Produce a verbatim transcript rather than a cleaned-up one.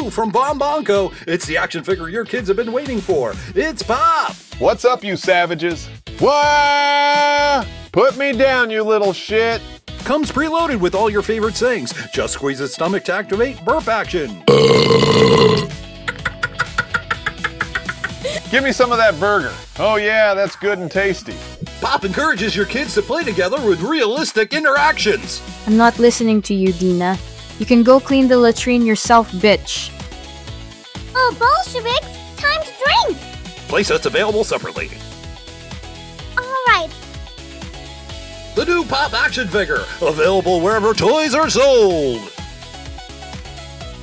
new from Bon Bonko. It's the action figure your kids have been waiting for. It's Pop! What's up, you savages? Wah! Put me down, you little shit! Comes preloaded with all your favorite sayings. Just squeeze its stomach to activate burp action. Give me some of that burger. Oh yeah, that's good and tasty. Pop encourages your kids to play together with realistic interactions. I'm not listening to you, Dina. You can go clean the latrine yourself, bitch. Oh, Bolsheviks! Time to drink! Playsets available separately. Alright. The new Pop action figure, available wherever toys are sold.